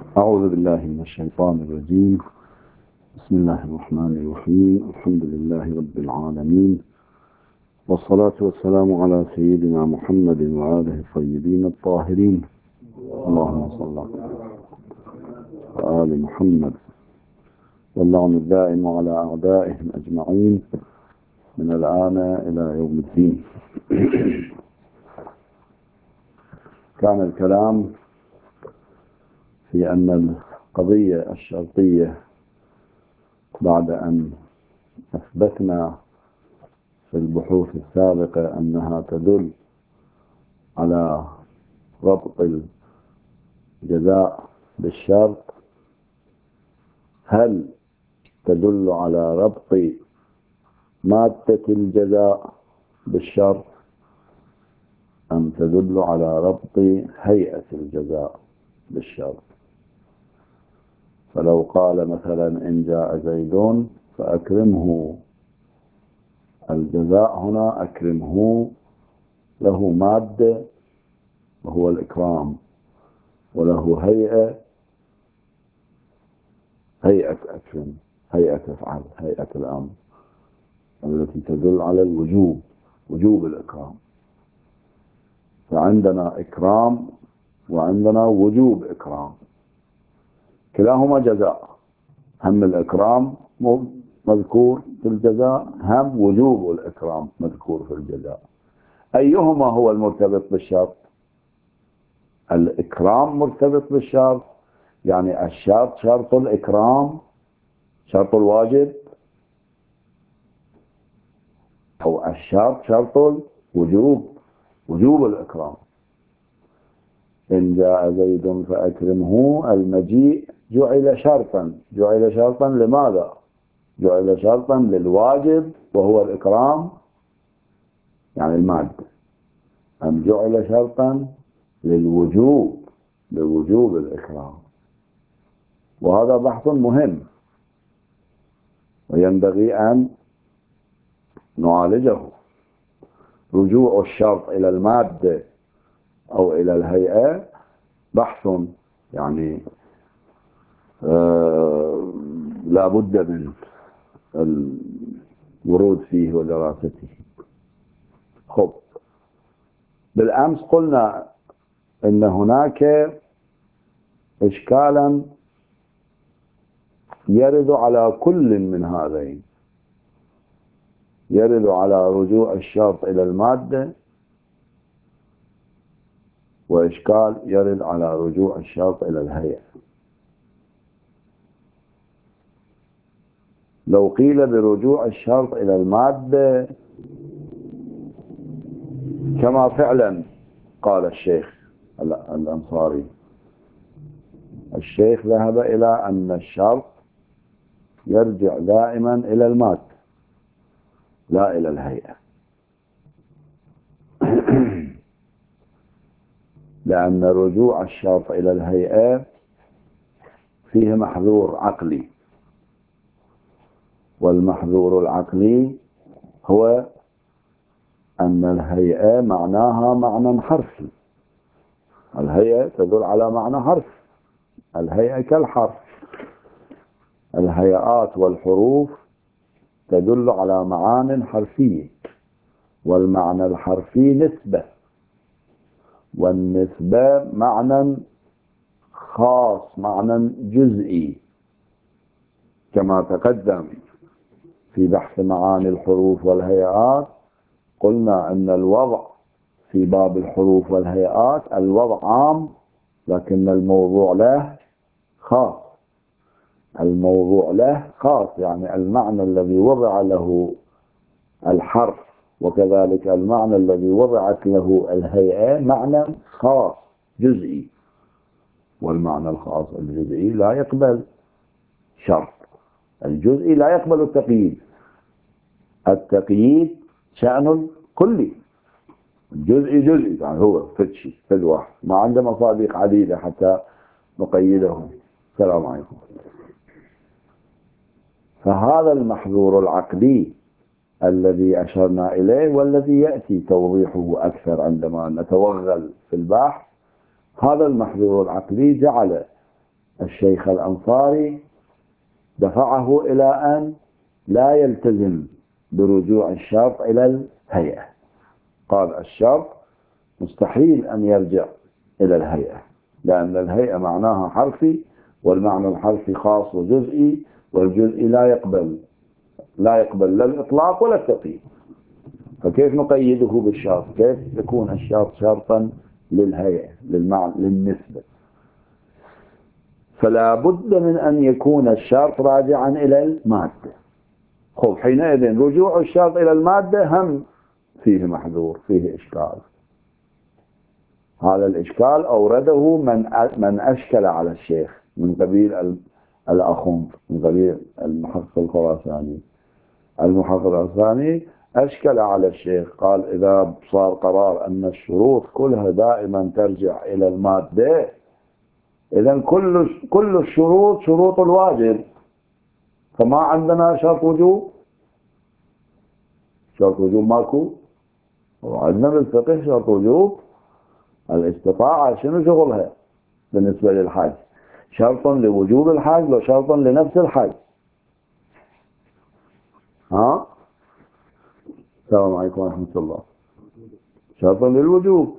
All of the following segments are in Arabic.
أعوذ بالله من الشيطان الرجيم. بسم الله الرحمن الرحيم. الحمد لله رب العالمين، والصلاة والسلام على سيدنا محمد وآله الطيبين الطاهرين. اللهم صل على آل محمد، واللعن الدائم على أعدائهم أجمعين من الآن إلى يوم الدين. كان الكلام في أن القضية الشرطية بعد أن أثبتنا في البحوث السابقة أنها تدل على ربط الجزاء بالشرط، هل تدل على ربط مادة الجزاء بالشرط أم تدل على ربط هيئة الجزاء بالشرط؟ فلو قال مثلا إن جاء زيد فأكرمه، الجزاء هنا أكرمه له مادة وهو الإكرام، وله هيئة أكرم، هيئة أفعل، هيئة الأمر التي تدل على الوجوب، وجوب الإكرام. فعندنا إكرام وعندنا وجوب إكرام، كلاهما جزاء، هم الإكرام مذكور في الجزاء، هم وجوب الإكرام مذكور في الجزاء. أيهما هو المرتبط بالشرط؟ الإكرام مرتبط بالشرط، يعني الشرط شرط الإكرام شرط الواجب، أو الشرط شرط الوجوب وجوب الإكرام. إن جاء زيد فأكرمه، المجيء جعل شرطا، جعل شرطا لماذا؟ جعل شرطا للواجب وهو الإكرام، يعني المادة، أم جعل شرطا للوجوب، لوجوب الإكرام؟ وهذا بحث مهم وينبغي أن نعالجه. رجوع الشرط إلى المادة أو إلى الهيئة بحث يعني لا بد من الورود فيه ودراسته. خب، بالأمس قلنا إن هناك إشكالا يرد على كل من هذين، يرد على رجوع الشرط إلى المادة، وإشكال يرد على رجوع الشرط إلى الهيئة. لو قيل برجوع الشرط إلى المادة كما فعلا قال الشيخ الأنصاري، الشيخ ذهب إلى أن الشرط يرجع دائما إلى المادة لا إلى الهيئة، لأن رجوع الشرط إلى الهيئة فيه محذور عقلي، والمحذور العقلي هو أن الهيئة معناها معنى حرفي. الهيئة تدل على معنى حرف، الهيئة كالحرف، الهيئات والحروف تدل على معان حرفية، والمعنى الحرفي نسبة، والنسبة معنى خاص، معنى جزئي، كما تقدم في بحث معاني الحروف والهيئات. قلنا أن الوضع في باب الحروف والهيئات الوضع عام، لكن الموضوع له خاص، الموضوع له خاص، يعني المعنى الذي وضع له الحرف وكذلك المعنى الذي وضعت له الهيئة معنى خاص جزئي، والمعنى الخاص الجزئي لا يقبل شرط، الجزئي لا يقبل التقييد، التقييد شأن كلي، الجزئي جزئي، يعني هو فتشي فد واحد، ما عنده مصادق عديدة حتى نقيده. السلام عليكم. فهذا المحذور العقلي الذي أشرنا إليه والذي يأتي توضيحه أكثر عندما نتوغل في البحث، هذا المحذور العقلي جعل الشيخ الأنصاري دفعه إلى أن لا يلتزم برجوع الشرط إلى الهيئة. قال الشرط مستحيل أن يرجع إلى الهيئة، لأن الهيئة معناها حرفي، والمعنى الحرفي خاص وجزئي، والجزئي لا يقبل لا الإطلاق ولا التقييد. فكيف نقيده بالشرط؟ كيف يكون الشرط شرطا للهيئة للنسبة؟ فلا بد من أن يكون الشرط راجعا إلى المادة. خب حينئذ رجوع الشرط إلى المادة هم فيه محذور، فيه إشكال. هذا الإشكال أورده من أشكل على الشيخ من قبيل الأخوند، من قبيل المحقق الخراساني. المحقق الخراساني أشكل على الشيخ، قال إذا صار قرار أن الشروط كلها دائما ترجع إلى المادة، إذن كل الشروط شروط الواجب، فما عندنا شرط وجوب. شرط وجوب ماكو. وعندنا بالفقه شرط وجوب الاستطاعة شنو شغلها بالنسبة للحج؟ شرط لوجوب الحج وشرط لنفس الحج. ها؟ السلام عليكم ورحمة الله. شرط للوجوب.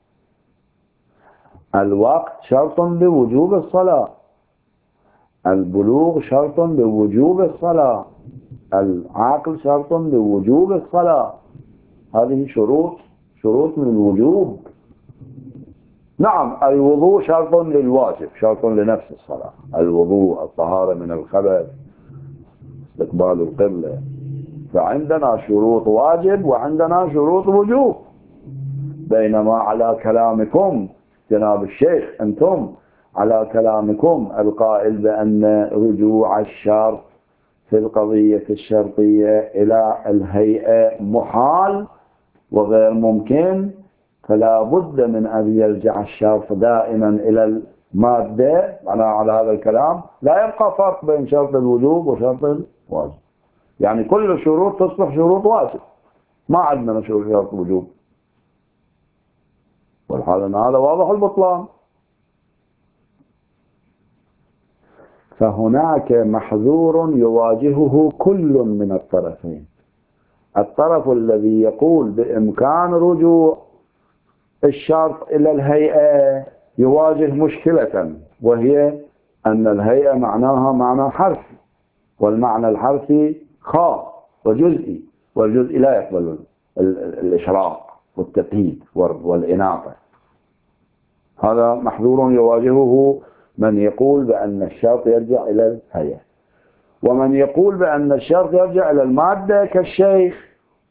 الوقت شرط لوجوب الصلاة. البلوغ شرط لوجوب الصلاة. العقل شرط لوجوب الصلاة. هذه شروط من الوجوب. نعم الوضوء شرط للواجب، شرط لنفس الصلاة. الوضوء، الطهارة من الخبث، استقبال القبلة. فعندنا شروط واجب وعندنا شروط وجوب. بينما على كلامكم جناب الشيخ، أنتم على كلامكم القائل بأن رجوع الشرط في القضية الشرطية إلى الهيئة محال وغير ممكن، فلا بد من أن يرجع الشرط دائما إلى المادة. معناه على هذا الكلام لا يبقى فرق بين شرط الوجوب وشرط الواجب، يعني كل الشروط تصبح شروط واجب، ما عندنا شرط وجوب، والحال أن هذا واضح البطلان. فهناك محذور يواجهه كل من الطرفين. الطرف الذي يقول بإمكان رجوع الشرط إلى الهيئة يواجه مشكلة، وهي أن الهيئة معناها معنى حرفي، والمعنى الحرفي خاص وجزئي، والجزئي لا يقبل الإشراق والتقييد والإناثة. هذا محذور يواجهه من يقول بأن الشرط يرجع إلى الهيئة، ومن يقول بأن الشرط يرجع إلى المادة كالشيخ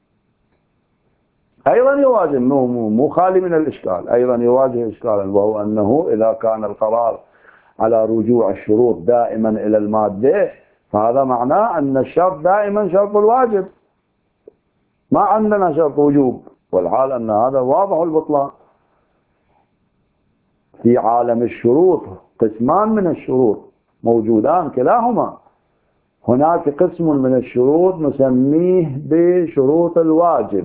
أيضا يواجه، مو خالي من الإشكال، أيضا يواجه إشكالا، وهو أنه إذا كان القرار على رجوع الشروط دائما إلى المادة، فهذا معناه أن الشرط دائما شرط الواجب، ما عندنا شرط وجوب، والحال أن هذا واضح البطلان. في عالم الشروط قسمان من الشروط موجودان كلاهما. هناك قسم من الشروط نسميه بشروط الواجب،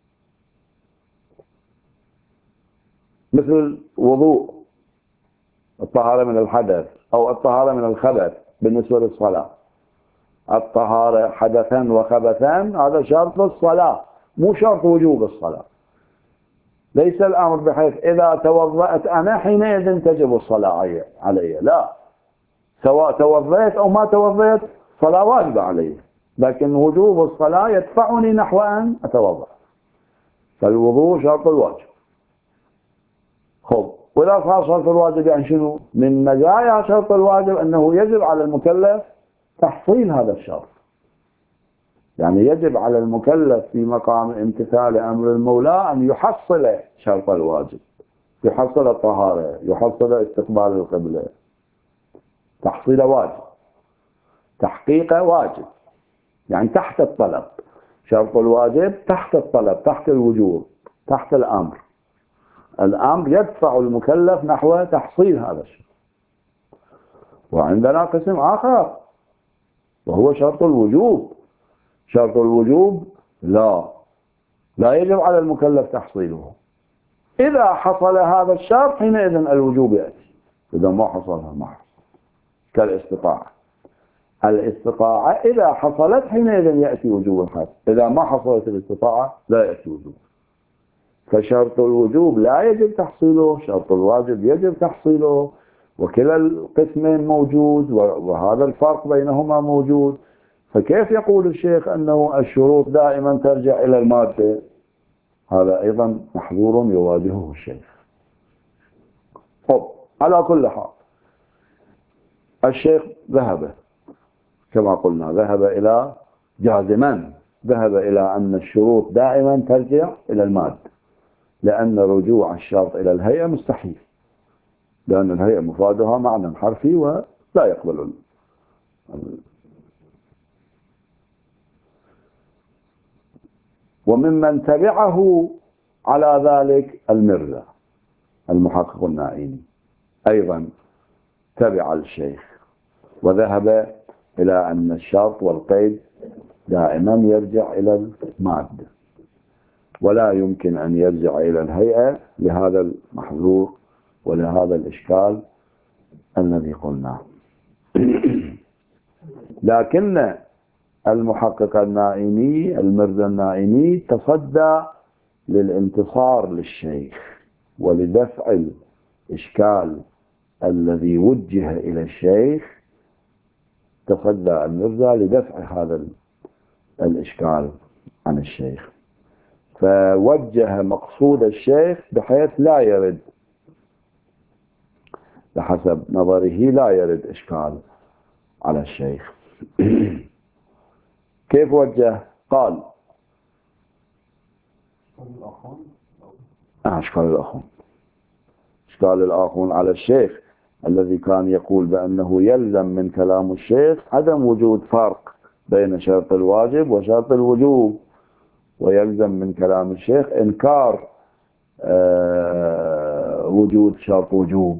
مثل وضوء، الطهارة من الحدث أو الطهارة من الخبث بالنسبة للصلاة. الطهارة حدثا وخبثا هذا شرط الصلاة، مو شرط وجوب الصلاة. ليس الأمر بحيث إذا توضأت أنا حينئذ تجب الصلاة علي، لا، سواء توضأت أو ما توضأت صلاة واجبة علي، لكن وجوب الصلاة يدفعني نحو أن أتوضأ، فالوضوء شرط الواجب. خب، وإذا صار شرط الواجب يعني شنو؟ من مزايا شرط الواجب أنه يجب على المكلف تحصيل هذا الشرط، يعني يجب على المكلف في مقام امتثال أمر المولى أن يحصل شرط الواجب، يحصل الطهارة، يحصل استقبال القبلة، تحصيل واجب، تحقيق واجب، يعني تحت الطلب. شرط الواجب تحت الطلب، تحت الوجوب، تحت الأمر. الأمر يدفع المكلف نحو تحصيل هذا الشيء. وعندنا قسم آخر وهو شرط الوجوب. شرط الوجوب لا يجب على المكلف تحصيله. إذا حصل هذا الشرط حينئذ الوجوب يأتي، إذا ما حصلها ما حصل. كالاستطاعة. الاستطاعة إذا حصلت حينئذ يأتي وجوب الحج، إذا ما حصلت الاستطاعة لا يأتي وجوب. فشرط الوجوب لا يجب تحصيله، شرط الواجب يجب تحصيله، وكلا القسمين موجود وهذا الفرق بينهما موجود. فكيف يقول الشيخ أنه الشروط دائما ترجع إلى المادة؟ هذا أيضا محظور يواجهه الشيخ. طب على كل حال الشيخ ذهب كما قلنا، ذهب إلى جازما، ذهب إلى أن الشروط دائما ترجع إلى المادة، لأن رجوع الشرط إلى الهيئة مستحيل، لأن الهيئة مفادها معنى حرفي ولا يقبل وممن تبعه على ذلك المرزا المحقق النائيني أيضا تبع الشيخ، وذهب إلى أن الشرط والقيد دائما يرجع إلى المادة ولا يمكن أن يرجع إلى الهيئة، لهذا المحظور ولهذا الإشكال الذي قلناه. لكن المحقق النائيني المرزا النائيني تصدى للانتصار للشيخ ولدفع الإشكال الذي وجه إلى الشيخ، تصدى المرزا لدفع هذا الإشكال عن الشيخ، فوجه مقصود الشيخ بحيث لا يرد، بحسب نظره لا يرد إشكال على الشيخ. كيف وجه؟ قال أشكال الآخون، إشكال الآخون على الشيخ الذي كان يقول بأنه يلزم من كلام الشيخ عدم وجود فرق بين شرط الواجب وشرط الوجوب، ويلزم من كلام الشيخ إنكار وجود شرط وجوب،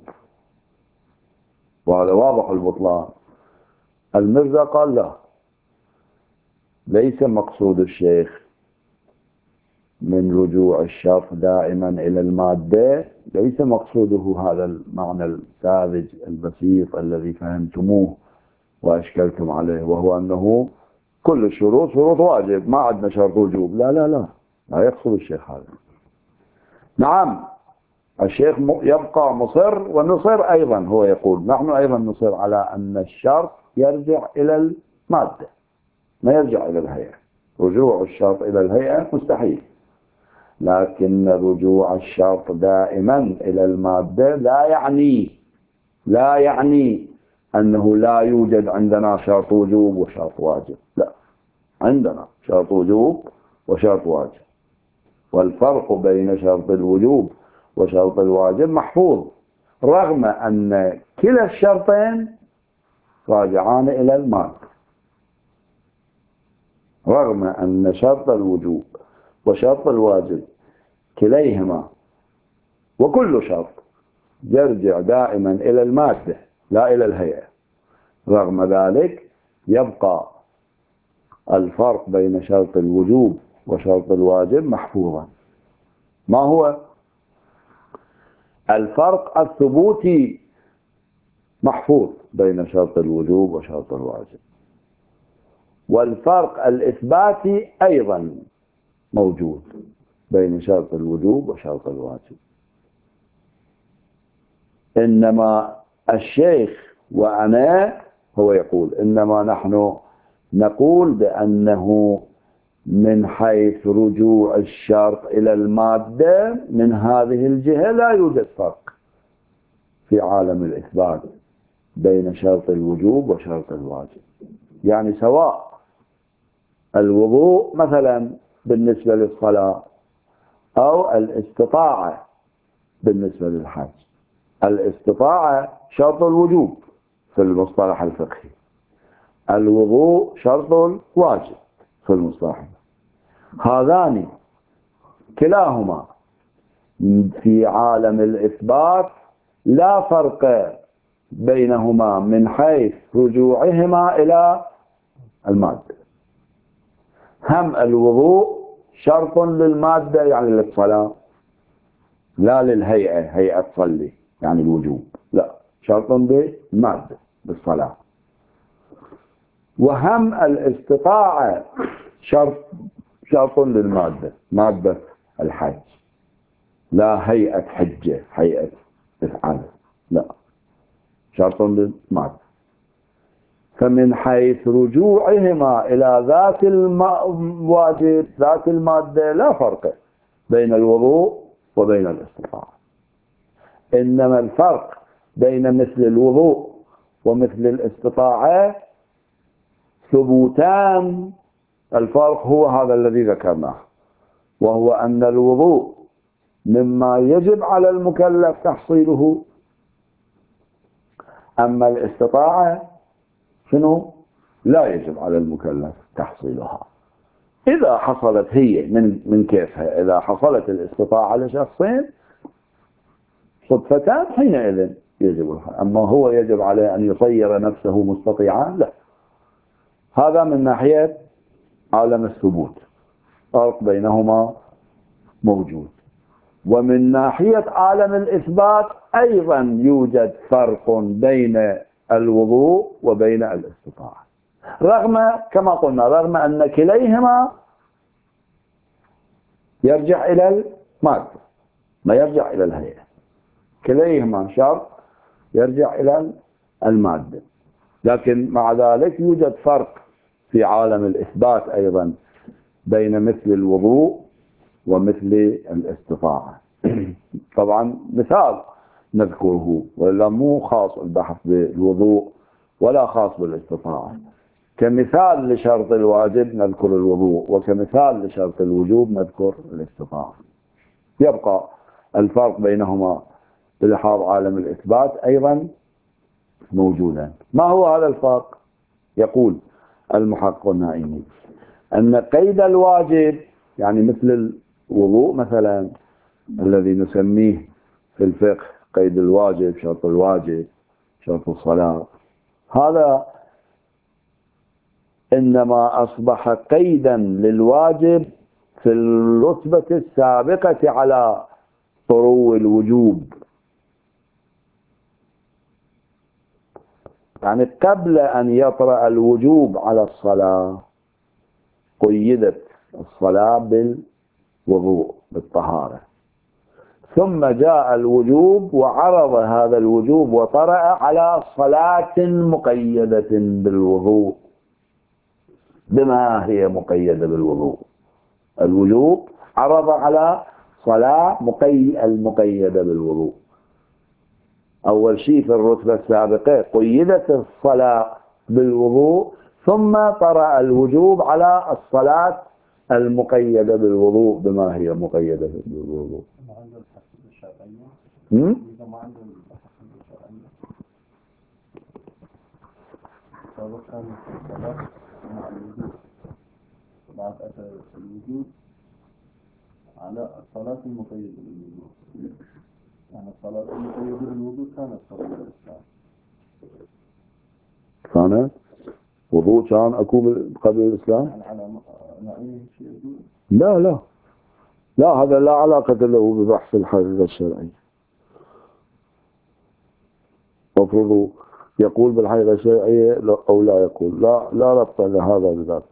وهذا واضح البطلان. المرزا قال لا، ليس مقصود الشيخ من رجوع الشرط دائما إلى المادة، ليس مقصوده هذا المعنى الساذج البسيط الذي فهمتموه وأشكلتم عليه، وهو أنه كل الشروط شروط واجب، ما عندنا شرط وجوب. لا لا لا، لا يقصد الشيخ هذا. نعم الشيخ يبقى مصر، ونصر أيضا، هو يقول نحن أيضا نصر على أن الشرط يرجع إلى المادة ما يرجع إلى الهيئة. رجوع الشرط إلى الهيئة مستحيل، لكن رجوع الشرط دائما إلى المادة لا يعني أنه لا يوجد عندنا شرط وجوب وشرط واجب، لا، عندنا شرط وجوب وشرط واجب، والفرق بين شرط الوجوب وشرط الواجب محفوظ، رغم أن كلا الشرطين راجعان إلى المادة، رغم أن شرط الوجوب وشرط الواجب كليهما وكل شرط يرجع دائما إلى المادة لا إلى الهيئة، رغم ذلك يبقى الفرق بين شرط الوجوب وشرط الواجب محفوظا. ما هو الفرق الثبوتي؟ محفوظ بين شرط الوجوب وشرط الواجب، والفرق الإثباتي أيضا موجود بين شرط الوجوب وشرط الواجب. إنما الشيخ وأنا هو يقول إنما نحن نقول بأنه من حيث رجوع الشرط إلى المادة من هذه الجهة لا يوجد فرق في عالم الإثبات بين شرط الوجوب وشرط الواجب. يعني سواء الوضوء مثلا بالنسبة للصلاة أو الاستطاعة بالنسبة للحج، الاستطاعة شرط الوجوب في المصطلح الفقهي، الوضوء شرط الواجب في المصطلح، هذان كلاهما في عالم الإثبات لا فرق بينهما من حيث رجوعهما إلى المادة. هم الوضوء شرط للمادة يعني للصلاة، لا للهيئة، هيئة تصلي يعني الوجوب، لا، شرط بالمادة بالصلاة. وهم الاستطاعة شرط للمادة، مادة الحج، لا هيئة حجة، هيئة إفعال، لا، شرط للمادة. فمن حيث رجوعهما إلى ذات الواجب، ذات المادة، لا فرق بين الوضوء وبين الاستطاعة. إنما الفرق بين مثل الوضوء ومثل الاستطاعة ثبوتان. الفرق هو هذا الذي ذكرناه، وهو أن الوضوء مما يجب على المكلف تحصيله، أما الاستطاعة شنو؟ لا يجب على المكلف تحصيلها. إذا حصلت هي من كيفها، إذا حصلت الاستطاعة لشخصين صدفتان حينئذ يجب لها. أما هو يجب عليه أن يصير نفسه مستطيعا؟ لا. هذا من ناحية عالم الثبوت، فرق بينهما موجود. ومن ناحية عالم الإثبات أيضا يوجد فرق بين الوضوء وبين الاستطاعة، رغم كما قلنا رغم أن كليهما يرجع إلى المادة، ما يرجع إلى الهيئة. كليهما شرط يرجع إلى المادة، لكن مع ذلك يوجد فرق في عالم الإثبات أيضا بين مثل الوضوء ومثل الاستطاعة. طبعا مثال نذكره، ولا مو خاص البحث بالوضوء ولا خاص بالاستطاعة. كمثال لشرط الواجب نذكر الوضوء، وكمثال لشرط الوجوب نذكر الاستطاعة. يبقى الفرق بينهما بلحاظ عالم الإثبات أيضا موجودا. ما هو هذا الفرق؟ يقول المحقق النائمي أن قيد الواجب، يعني مثل الوضوء مثلا الذي نسميه في الفقه قيد الواجب، شرط الواجب، شرط الصلاة، هذا إنما أصبح قيدا للواجب في الرتبة السابقة على طرو الوجوب. يعني قبل أن يطرأ الوجوب على الصلاة قيدت الصلاة بالوضوء بالطهارة، ثم جاء الوجوب وعرض هذا الوجوب وطرأ على صلاة مقيدة بالوضوء. بما هي مقيدة بالوضوء؟ الوجوب عرض على صلاة المقيدة بالوضوء. أول شيء في الرتبة السابقة قيدت الصلاة بالوضوء، ثم طرأ الوجوب على الصلاة المقيدة بالوضوء بما هي مقيدة بالوضوء. بعد أثر الوجود على الصلاة المقيدة بالوضوء، يعني الصلاة المقيدة بالوضوء كانت قبل الإسلام. كانت وضوء كان أكو قبل الإسلام؟ يعني على نعيم شيء يقول؟ لا هذا لا علاقة له ببحث الحقيقة الشرعية. مفروض يقول بالحقيقة الشرعية أو لا يقول، لا ربط لهذا بذاك.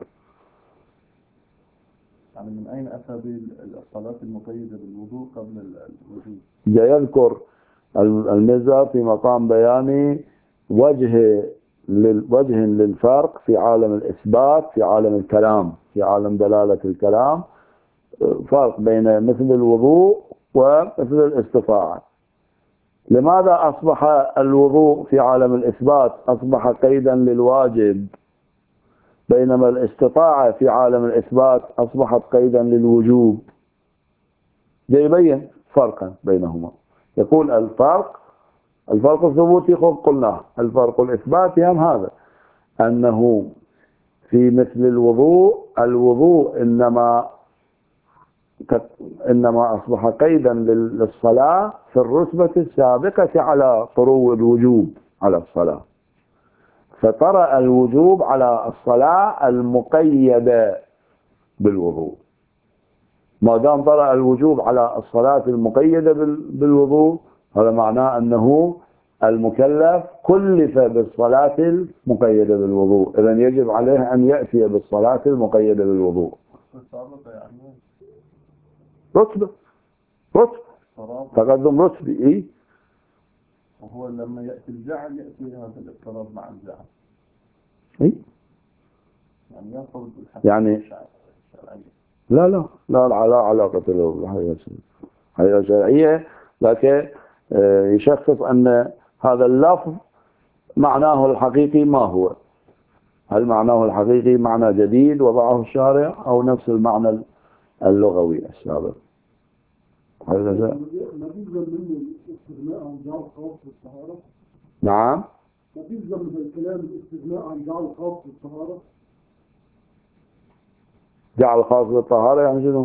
يعني من أين أتى بالصلاة المقيدة بالوضوء قبل الوجود؟ يذكر المزار في مقام بياني وجه للفرق في عالم الإثبات، في عالم الكلام، في عالم دلالة الكلام، فرق بين مثل الوضوء ومثل الاستطاعة. لماذا أصبح الوضوء في عالم الإثبات أصبح قيدا للواجب، بينما الاستطاعة في عالم الإثبات أصبحت قيدا للوجوب؟ يبين فرقا بينهما. يقول الفرق الثبوتي قلناه، الفرق الإثباتي هم هذا، أنه في مثل الوضوء إنما أصبح قيدا للصلاة في الرتبة السابقة على طرو الوجوب على الصلاة، فطرأ الوجوب على الصلاة المقيدة بالوضوء. ما دام طرأ الوجوب على الصلاة المقيدة بالوضوء، هذا معناه أنه المكلف كلف بالصلاة المقيدة بالوضوء، إذن يجب عليه أن يأتي بالصلاة المقيدة بالوضوء. رتبة تقدم رتبي. إيه؟ وهو لما يأتي الجعل يأتي هذا الاضطراب مع الجعل. إيه؟ يعني يأخذ يعني الشرعية. لا علاقة له بالحقيقة شرعية، لكن يشخص أن هذا اللفظ معناه الحقيقي ما هو. هل معناه الحقيقي معنى جديد وضعه الشارع أو نفس المعنى اللغوي السابق؟ هذا ما بيلزم منه الاستغناء عن جعل الخاص بالطهارة؟ نعم. ما بيلزم من الكلام الاستغناء عن جعل الخاص بالطهارة؟ جعل خاص بالطهارة يعني شنو؟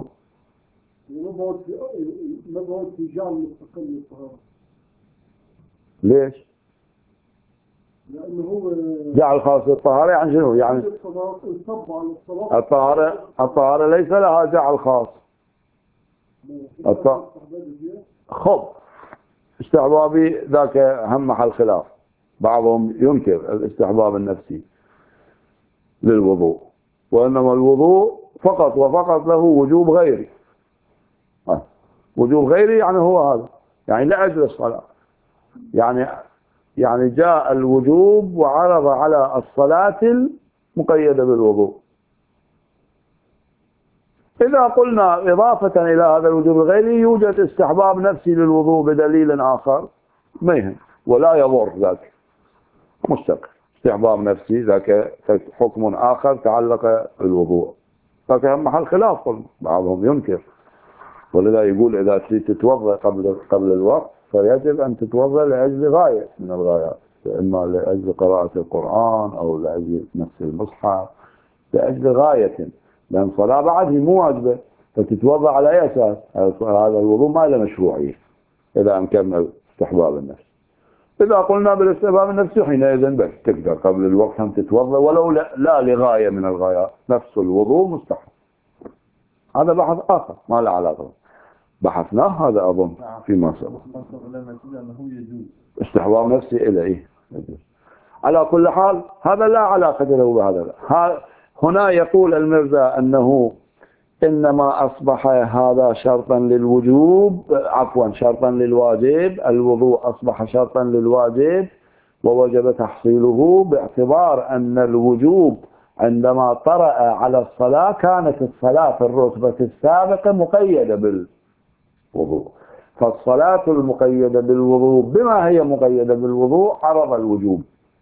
نبعد في جعل مستقل للطهارة. ليش؟ لأنه هو جعل خاص بالطهارة يعني شنو؟ يعني الطهارة ليس لها جعل خاص. خب استحبابي ذاك هم محل خلاف. بعضهم ينكر الاستحباب النفسي للوضوء، وإنما الوضوء فقط وفقط له وجوب غيري. وجوب غيري يعني هو هذا، يعني لأجل الصلاة، يعني جاء الوجوب وعرض على الصلاة المقيدة بالوضوء. إذا قلنا إضافة إلى هذا الوجوب الغيري يوجد استحباب نفسي للوضوء بدليل آخر ما يهم ولا يضر، ذاك مستقل. استحباب نفسي ذاك حكم آخر تعلق بالوضوء، ذاك هم محل خلاف. بعضهم ينكر، ولذا يقول إذا تتوضأ قبل الوقت فيجب أن تتوضأ لأجل غاية من الغايات، إما لأجل قراءة القرآن أو لأجل نفس المصحف، لأجل غاية، لأن الصلاة بعد هي مو واجبة، فتتوضأ على أي أساس؟ هذا الوضوء ما له مشروعية إذا أمكننا استحباب النفس. إذا قلنا بالاستحباب النفسي حينئذ بس تقدر قبل الوقت هم تتوضأ ولو لا لغاية من الغايات، نفس الوضوء مستحب. هذا بحث آخر ما له علاقة، بحثناه هذا أظن فيما سبق. استحباب نفسي إلى إيه؟ على كل حال هذا لا علاقة له بهذا. هنا يقول المرزا أنه إنما أصبح هذا شرطا للوجوب، عفوا شرطا للواجب، الوضوء أصبح شرطا للواجب ووجب تحصيله، باعتبار أن الوجوب عندما طرأ على الصلاة كانت الصلاة في الرتبة السابقة مقيدة بالوضوء، فالصلاة المقيدة بالوضوء بما هي مقيدة بالوضوء عرض الوجوب،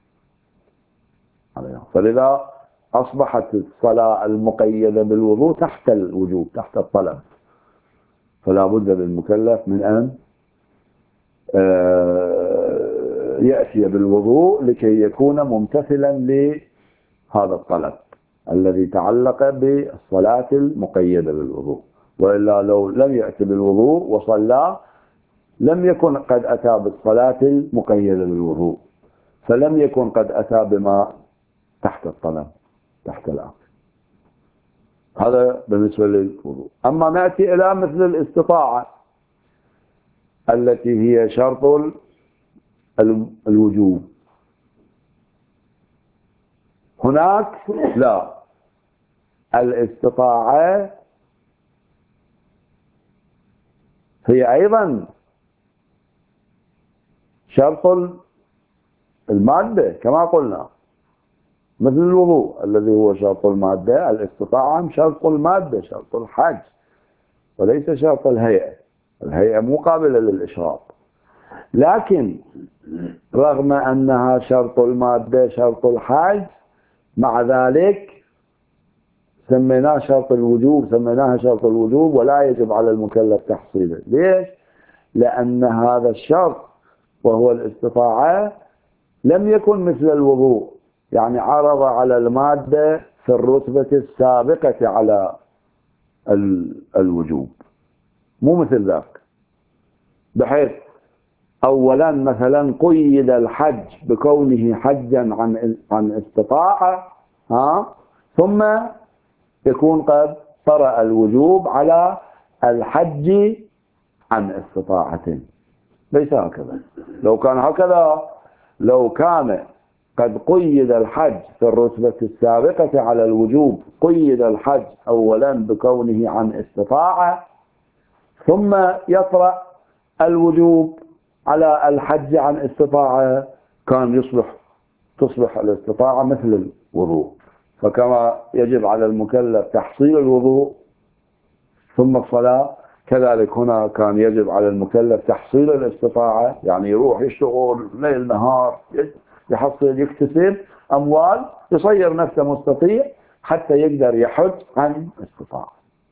فلذا أصبحت الصلاة المقيدة بالوضوء تحت الوجوب، تحت الطلب، فلا بد للمكلف من أن يأتي بالوضوء لكي يكون ممتثلا لهذا الطلب الذي تعلق بالصلاة المقيدة بالوضوء. وإلا لو لم يأتي بالوضوء وصلى لم يكن قد أتى بالصلاة المقيدة بالوضوء، فلم يكن قد أتى بما تحت الطلب، تحت الأمر. هذا بالنسبة للوضوء. أما نأتي إلى مثل الاستطاعة التي هي شرط الوجوب. هناك لا، الاستطاعة هي أيضا شرط المادة كما قلنا، مثل الوضوء الذي هو شرط المادة، الاستطاعة شرط المادة، شرط الحج، وليس شرط الهيئة. الهيئة مو قابلة للإشراط، لكن رغم أنها شرط المادة شرط الحج مع ذلك سميناه شرط الوجوب، سميناها شرط الوجوب ولا يجب على المكلف تحصيله. ليش؟ لأن هذا الشرط وهو الاستطاعة لم يكن مثل الوضوء، يعني عرض على المادة في الرتبة السابقة على الوجوب، مو مثل ذاك، بحيث أولا مثلا قيد الحج بكونه حجا عن استطاعة، ثم يكون قد طرأ الوجوب على الحج عن استطاعة. ليس هكذا. لو كان هكذا، لو كان قد قيد الحج في الرتبة السابقة على الوجوب، قيد الحج أولا بكونه عن استطاعة، ثم يطرأ الوجوب على الحج عن استطاعة، كان تصبح الاستطاعة مثل الوضوء. فكما يجب على المكلف تحصيل الوضوء ثم الصلاة، كذلك هنا كان يجب على المكلف تحصيل الاستطاعة، يعني يروح يشتغل ليل نهار، يحصل يكتسب أموال، يصير نفسه مستطيع حتى يقدر يحج عن استطاعة.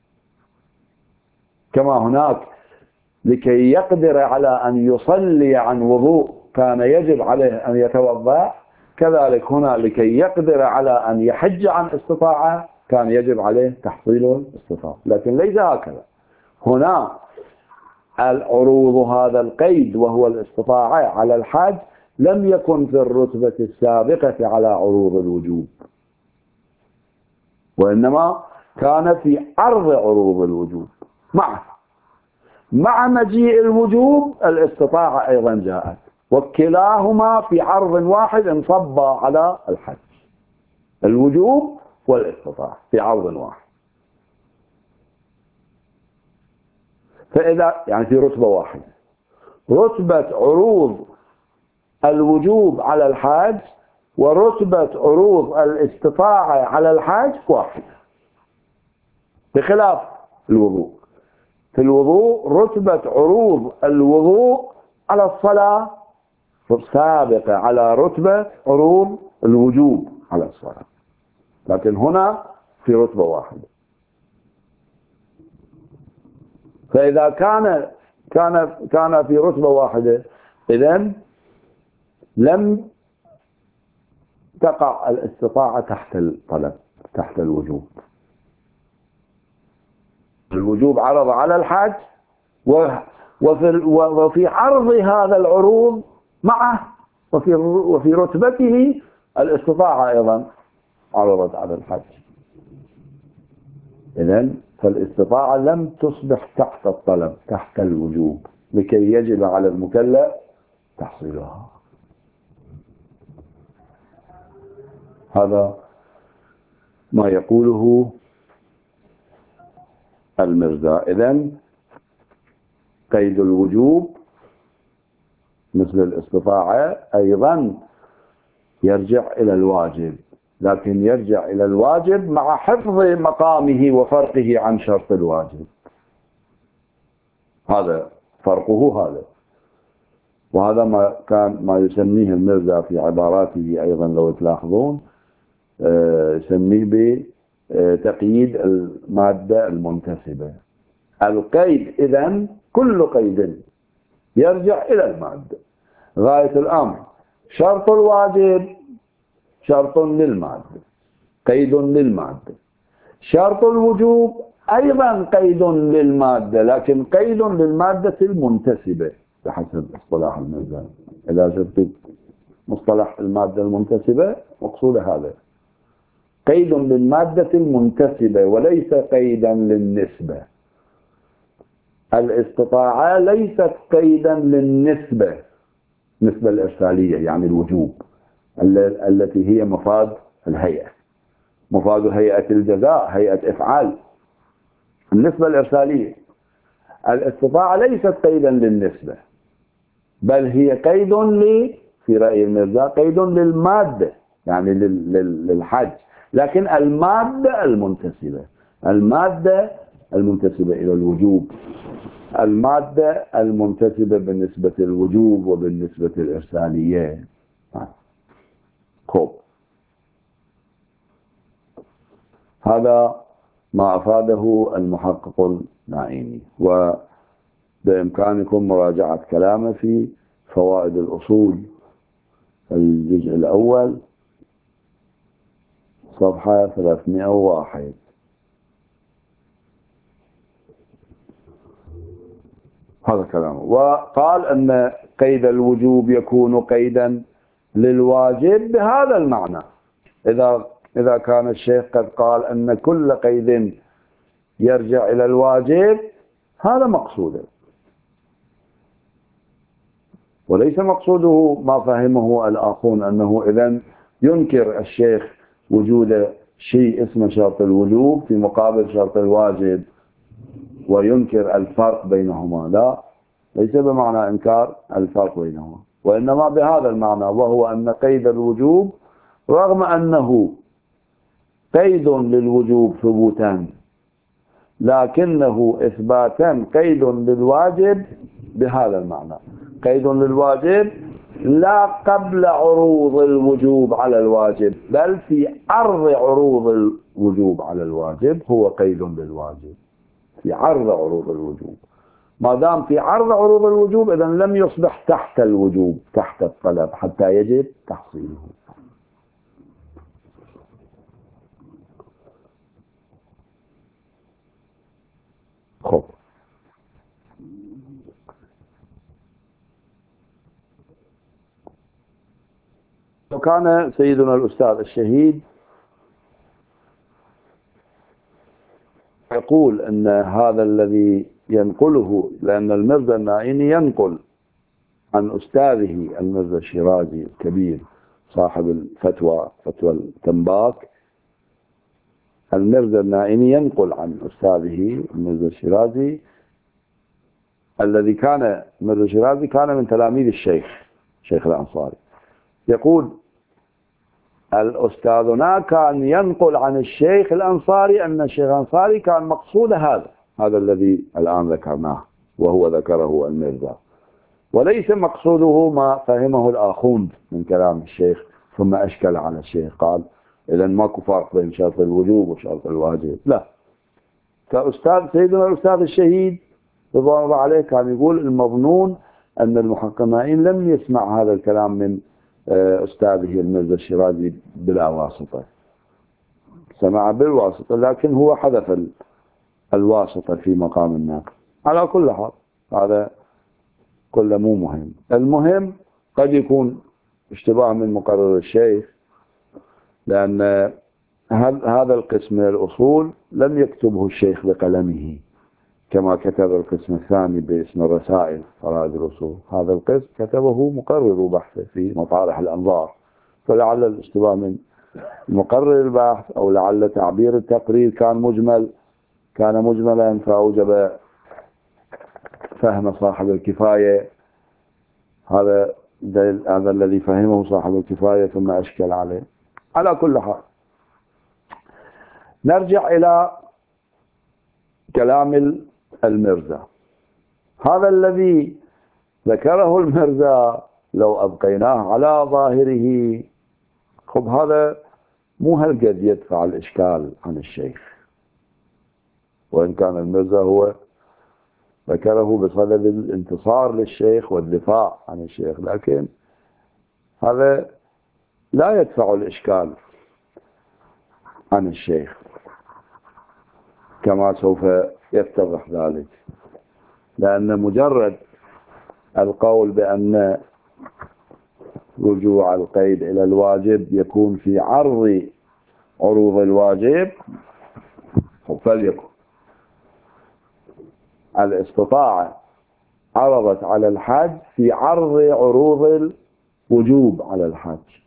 كما هناك لكي يقدر على أن يصلي عن وضوء كان يجب عليه أن يتوضأ، كذلك هنا لكي يقدر على أن يحج عن استطاعة كان يجب عليه تحصيل الاستطاعة. لكن ليس هكذا. هنا العروض هذا القيد وهو الاستطاعة على الحج لم يكن في الرتبة السابقة على عروض الوجوب، وإنما كان في عرض عروض الوجوب. مع مجيء الوجوب الاستطاعة أيضا جاءت، وكلاهما في عرض واحد انصب على الحج، الوجوب والاستطاعة في عرض واحد. فإذا يعني في رتبة واحدة، رتبة عروض الوجوب على الحج ورتبة عروض الاستطاعة على الحج واحدة، بخلاف الوضوء. في الوضوء رتبة عروض الوضوء على الصلاة سابقة على رتبة عروض الوجوب على الصلاة، لكن هنا في رتبة واحدة. فإذا كان في رتبة واحدة، إذن لم تقع الاستطاعة تحت الطلب، تحت الوجوب. الوجوب عرض على الحج، وفي عرض هذا العروض معه وفي رتبته الاستطاعة أيضا عرضت على الحج. إذن فالاستطاعة لم تصبح تحت الطلب، تحت الوجوب، لكي يجب على المكلف تحصيلها. هذا ما يقوله المرزا. إذن قيد الوجوب مثل الاستطاعة أيضا يرجع إلى الواجب، لكن يرجع إلى الواجب مع حفظ مقامه وفرقه عن شرط الواجب. هذا فرقه هذا. وهذا ما يسميه المرزا في عباراته أيضا لو تلاحظون، يسميه بتقييد المادة المنتسبة. القيد إذن كل قيد يرجع إلى المادة. غاية الأمر شرط الواجب شرط للمادة، قيد للمادة. شرط الوجوب أيضا قيد للمادة، لكن قيد للمادة المنتسبة بحسب اصطلاح المرزا. إذا شفت مصطلح المادة المنتسبة مقصود هذا، قيد للمادة المنتسبة وليس قيدا للنسبة. الاستطاعة ليست قيدا للنسبة، النسبة الإرسالية يعني الوجوب التي هي مفاد الهيئة، مفاد هيئة الجزاء، هيئة إفعال. النسبة الإرسالية. الاستطاعة ليست قيدا للنسبة، بل هي قيد في رأي المرزا قيد للمادة يعني للحج، لكن المادة المنتسبة، المادة المنتسبة إلى الوجوب، المادة المنتسبة بالنسبة للوجوب وبالنسبة للإرسالية. هذا ما أفاده المحقق النعيمي، وبإمكانكم مراجعة كلامه في فوائد الأصول الجزء الأول صفحة 301. هذا كلامه. وقال أن قيد الوجوب يكون قيدا للواجب بهذا المعنى. إذا كان الشيخ قد قال أن كل قيد يرجع إلى الواجب، هذا مقصوده. وليس مقصوده ما فهمه الآخرون أنه إذن ينكر الشيخ وجود شيء اسمه شرط الوجوب في مقابل شرط الواجب وينكر الفرق بينهما. لا، ليس بمعنى إنكار الفرق بينهما، وإنما بهذا المعنى، وهو أن قيد الوجوب رغم أنه قيد للوجوب ثبوتا، لكنه إثباتا قيد للواجب بهذا المعنى، قيد للواجب لا قبل عروض الوجوب على الواجب، بل في عرض عروض الوجوب على الواجب هو قيد للواجب، في عرض عروض الوجوب. ما دام في عرض عروض الوجوب إذن لم يصبح تحت الوجوب، تحت الطلب حتى يجب تحصيله. خب، وكان سيدنا الأستاذ الشهيد يقول أن هذا الذي ينقله، لأن المرزا النائيني ينقل عن أستاذه المرزا الشيرازي الكبير صاحب الفتوى، فتوى التنباك، المرزا النائيني ينقل عن أستاذه المرزا الشيرازي الذي كان، المرزا الشيرازي كان من تلاميذ الشيخ الأنصاري، يقول الأستاذنا كان ينقل عن الشيخ الأنصاري أن الشيخ الأنصاري كان مقصود هذا الذي الآن ذكرناه، وهو ذكره المرزا، وليس مقصوده ما فهمه الآخوند من كلام الشيخ، ثم أشكل على الشيخ قال إذن ماكو فرق بين شرط الوجوب وشرط الواجب. لا، كأستاذ سيدنا الأستاذ الشهيد رضوان الله عليه كان يقول المظنون أن المحقق النائين لم يسمع هذا الكلام من أستاذه المرزا الشيرازي بلا واسطة، سمع بالواسطة، لكن هو حذف الواسطة في مقام الناقل. على كل حال هذا كله مو مهم، المهم قد يكون اشتباه من مقرر الشيخ، لأن هذا القسم من الأصول لم يكتبه الشيخ بقلمه كما كتب القسم الثاني باسم الرسائل فرائد الأصول، هذا القسم كتبه مقرر بحثه في مطارح الأنظار، فلعل الاشتباه من مقرر البحث، أو لعل تعبير التقرير كان مجملا فأوجب فهم صاحب الكفاية، هذا الذي فهمه صاحب الكفاية ثم أشكل عليه. على كل حال نرجع إلى كلام المرزا. هذا الذي ذكره المرزا لو أبقيناه على ظاهره، خب هذا مو هالقد يدفع الإشكال عن الشيخ، وإن كان المرزا هو ذكره بصدد الانتصار للشيخ والدفاع عن الشيخ، لكن هذا لا يدفع الإشكال عن الشيخ كما سوف يتضح ذلك، لأن مجرد القول بأن رجوع القيد إلى الواجب يكون في عرض عروض الواجب، فليكن الاستطاعة عرضت على الحج في عرض عروض الوجوب على الحج،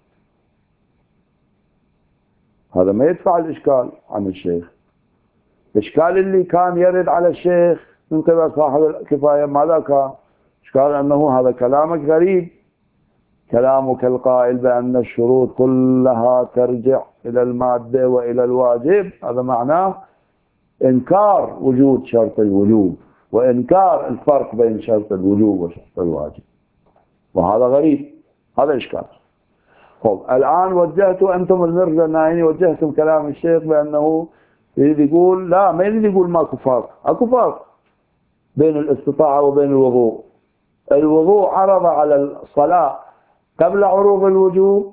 هذا ما يدفع الإشكال عن الشيخ. الإشكال اللي كان يرد على الشيخ من قبل صاحب الكفاية ماذا كان؟ إشكال أنه هذا كلامك غريب، كلامك القائل بأن الشروط كلها ترجع إلى المادة وإلى الواجب، هذا معناه إنكار وجود شرط الوجوب وإنكار الفرق بين شرط الوجوب وشرط الواجب، وهذا غريب، هذا إشكال. طب الآن أنتم المرزا النائيني وجهتم كلام الشيخ بأنه يريد يقول لا، ما يريد يقول ماكو فرق، اكو فرق بين الاستطاعة وبين الوضوء. الوضوء عرض على الصلاة قبل عروض الوجوب،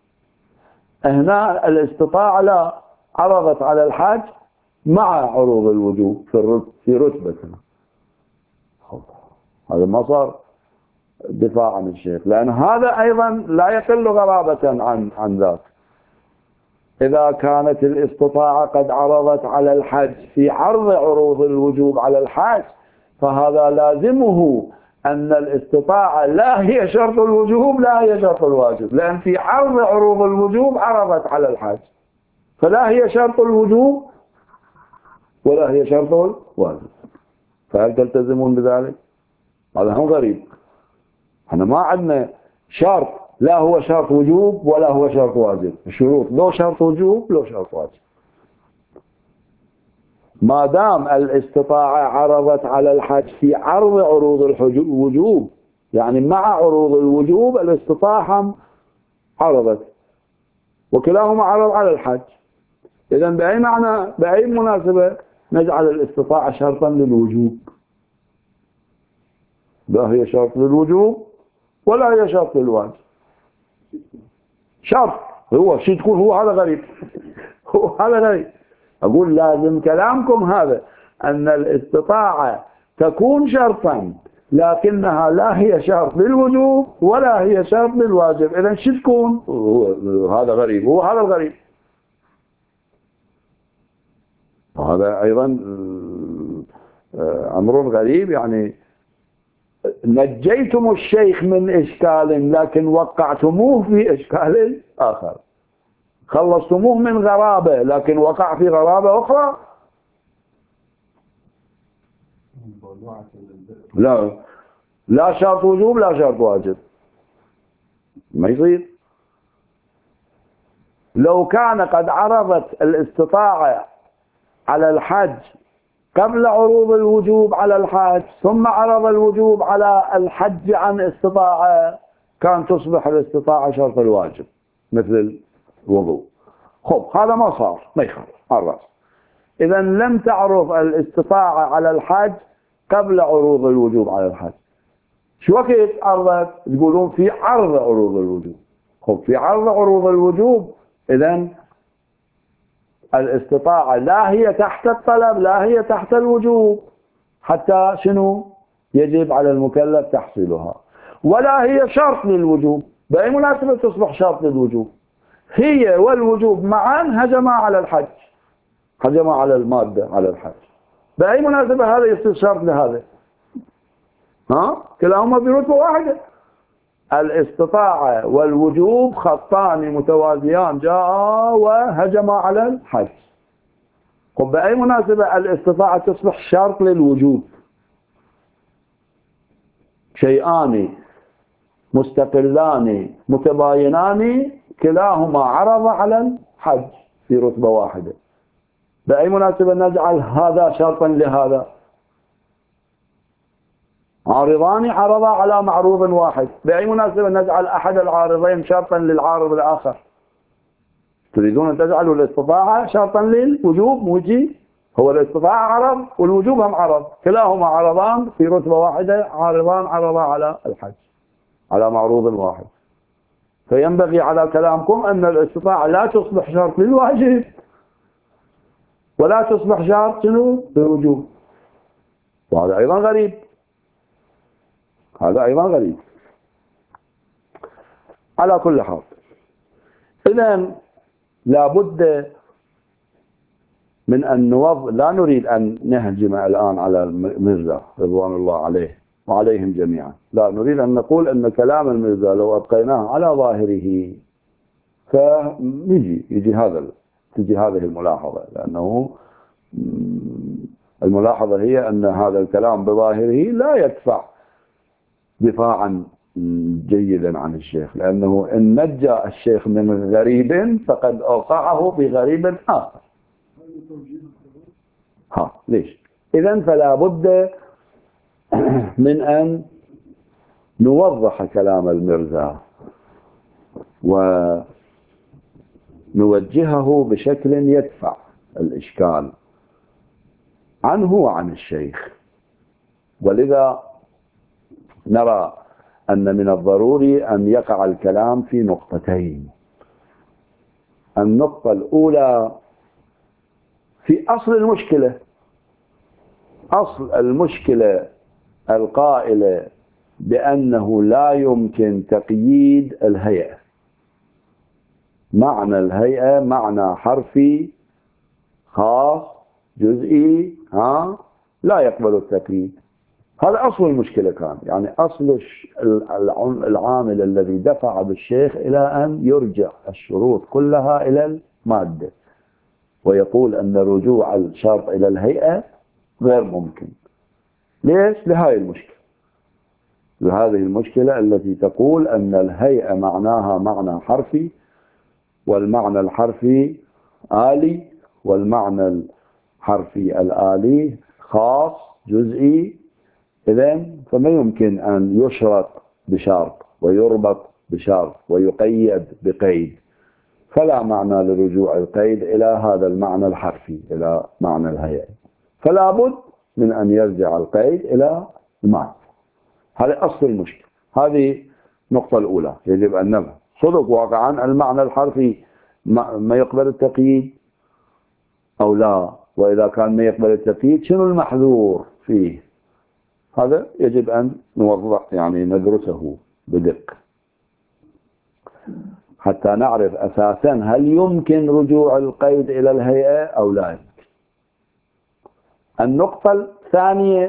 هنا الاستطاعة لا، عرضت على الحج مع عروض الوجوب في رتبتنا. هذا ما صار دفاع عن الشيخ، لأن هذا أيضا لا يقل غرابة عن ذاك. إذا كانت الاستطاعة قد عرضت على الحج في عرض عروض الوجوب على الحج، فهذا لازمه أن الاستطاعة لا هي شرط الوجوب لا هي شرط الواجب، لأن في عرض عروض الوجوب عرضت على الحج، فلا هي شرط الوجوب ولا هي شرط الواجب. فهل تلتزمون بذلك؟ هذا هم غريب. احنا ما عندنا شرط لا هو شرط وجوب ولا هو شرط واجب، الشروط لو شرط وجوب لو شرط واجب. ما دام الاستطاعة عرضت على الحج في عرض عروض الوجوب، يعني مع عروض الوجوب الاستطاعة عرضت، وكلاهما عرض على الحج. إذا بأي معنى بأي مناسبة نجعل الاستطاعة شرطا للوجوب؟ لا هي شرط للوجوب ولا هي شرط للواجب. شرط هو شو تقول؟ هو هذا غريب. هو هذا غريب. أقول لازم كلامكم هذا أن الاستطاعة تكون شرطا لكنها لا هي شرط للوجوب ولا هي شرط للواجب. إذا شو تكون؟ هذا غريب. هو هذا الغريب. وهذا أيضا أمر غريب. يعني نجيتم الشيخ من إشكال لكن وقعتموه في إشكال آخر، خلصتموه من غرابة لكن وقع في غرابة أخرى. لا شرط وجوب لا شرط واجب، ما يصير. لو كان قد عرضت الاستطاعة على الحج قبل عروض الوجوب على الحج ثم عرض الوجوب على الحج عن استطاعة كان تصبح الاستطاعة شرط الواجب مثل الوضوء. خب هذا ما صار، ما يخالف عرض. إذا لم تعرض الاستطاعة على الحج قبل عروض الوجوب على الحج. شو وقت عرضت؟ تقولون في عرض عروض الوجوب. خب في عرض عروض الوجوب إذا الاستطاعة لا هي تحت الطلب لا هي تحت الوجوب، حتى شنو يجب على المكلف تحصيلها، ولا هي شرط للوجوب. بأي مناسبة تصبح شرط للوجوب؟ هي والوجوب معا هجما على الحج، هجما على المادة على الحج. بأي مناسبة هذا يصير شرط لهذا؟ كلاهما برتبة واحدة. الاستطاعة والوجوب خطان متوازيان جاء وهجما على الحج. طب بأي مناسبة الاستطاعة تصبح شرط للوجوب؟ شيئان مستقلان متباينان كلاهما عرض على الحج في رتبة واحدة. بأي مناسبة نجعل هذا شرطا لهذا؟ عارضان عرضا على معروض واحد، بأي مناسبة نجعل أحد العارضين شرطا للعارض الآخر؟ تريدون أن تجعلوا الاستطاعة شرطا للوجوب؟ موجي هو الاستطاعة عرض والوجوب هم عرض، كلاهما عرضان في رتبة واحدة، عارضان عرضا على الحج على معروض واحد. فينبغي على كلامكم أن الاستطاعة لا تصبح شرط للواجب ولا تصبح شرط شنو للوجوب. وهذا أيضا غريب. هذا أيضا غريب. على كل حال إذن لابد من أن لا نريد أن نهجم الآن على المرزا رضوان الله عليه وعليهم جميعا. لا نريد أن نقول أن كلام المرزا لو أبقيناه على ظاهره تجي هذه الملاحظة، لأنه الملاحظة هي أن هذا الكلام بظاهره لا يدفع دفاعا جيدا عن الشيخ، لأنه إن نجى الشيخ من غريب فقد أوقعه بغريب آخر. ليش؟ إذن فلا بد من أن نوضح كلام المرزا ونوجهه بشكل يدفع الإشكال عنه وعن الشيخ. ولذا نرى أن من الضروري أن يقع الكلام في نقطتين. النقطة الأولى في أصل المشكلة. أصل المشكلة القائلة بأنه لا يمكن تقييد الهيئة. معنى الهيئة معنى حرفي خاص جزئي لا يقبل التقييد. هذا أصل المشكلة كان، يعني أصل العامل الذي دفع بالشيخ إلى أن يرجع الشروط كلها إلى المادة ويقول أن رجوع الشرط إلى الهيئة غير ممكن. ليش؟ لهذه المشكلة، لهذه المشكلة التي تقول أن الهيئة معناها معنى حرفي، والمعنى الحرفي آلي، والمعنى الحرفي الآلي خاص جزئي. إذن فما يمكن أن يشرط بشرط ويربط بشرط ويقيد بقيد، فلا معنى لرجوع القيد إلى هذا المعنى الحرفي، إلى معنى الهيئة، فلا بد من أن يرجع القيد إلى المعنى. هذا أصل المشكلة، هذه النقطة الأولى يجب أن نفهم. صدق واقعا المعنى الحرفي ما يقبل التقييد أو لا؟ وإذا كان ما يقبل التقييد شنو المحذور فيه؟ هذا يجب أن نوضح، يعني ندرسه بدقة حتى نعرف أساسا هل يمكن رجوع القيد إلى الهيئة أو لا يمكن. النقطة الثانية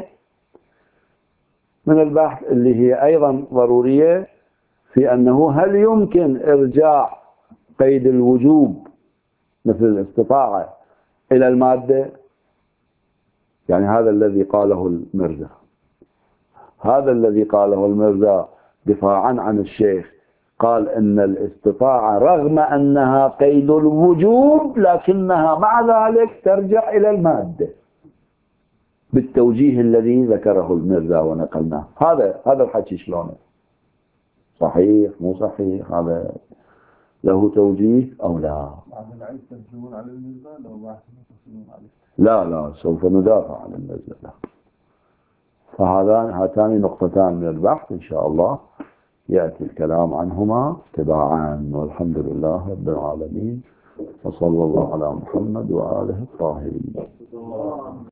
من البحث اللي هي أيضا ضرورية في أنه هل يمكن إرجاع قيد الوجوب مثل الاستطاعة إلى المادة؟ يعني هذا الذي قاله المرزا، هذا الذي قاله المرزا دفاعا عن الشيخ، قال إن الاستطاعة رغم أنها قيد الوجوب لكنها مع ذلك ترجع إلى المادة بالتوجيه الذي ذكره المرزا ونقلناه. هذا الحكي شلونه؟ صحيح مو صحيح؟ هذا له توجيه أو لا؟ العيد تنسبون على المرزا لو واحد تنسبون عليه؟ لا سوف ندافع عن المرزا. هاتان نقطتان من البحث إن شاء الله يأتي الكلام عنهما تباعا، والحمد لله رب العالمين، وصلى الله على محمد وآله الطاهرين.